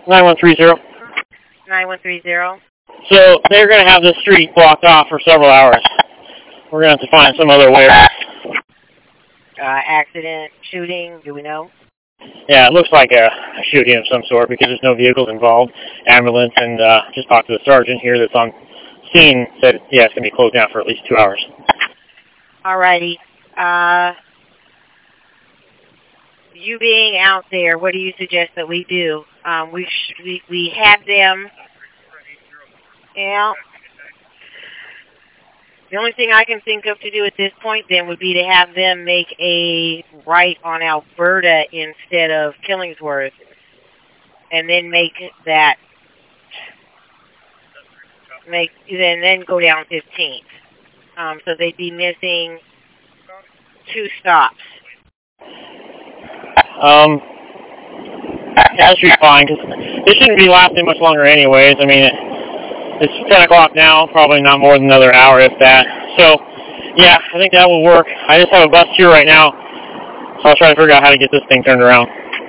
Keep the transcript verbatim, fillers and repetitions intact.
nine one three zero. nine one three zero. So they're going to have this street blocked off for several hours. We're going to have to find some other way. Uh, accident, shooting, do we know? Yeah, it looks like a, a shooting of some sort because there's no vehicles involved. Ambulance, and uh, just talked to the sergeant here that's on scene, said, yeah, it's going to be closed down for at least two hours. Alrighty. Uh, you being out there, what do you suggest that we do? Um, we, sh we, we have them... Yeah. The only thing I can think of to do at this point then would be to have them make a right on Alberta instead of Killingsworth, and then make that make then then go down fifteenth. Um, so they'd be missing two stops. Um, that should be fine because it shouldn't be lasting much longer, anyways. I mean. It, It's ten o'clock now, probably not more than another hour, if that. So, yeah, I think that will work. I just have a bus here right now, so I'll try to figure out how to get this thing turned around.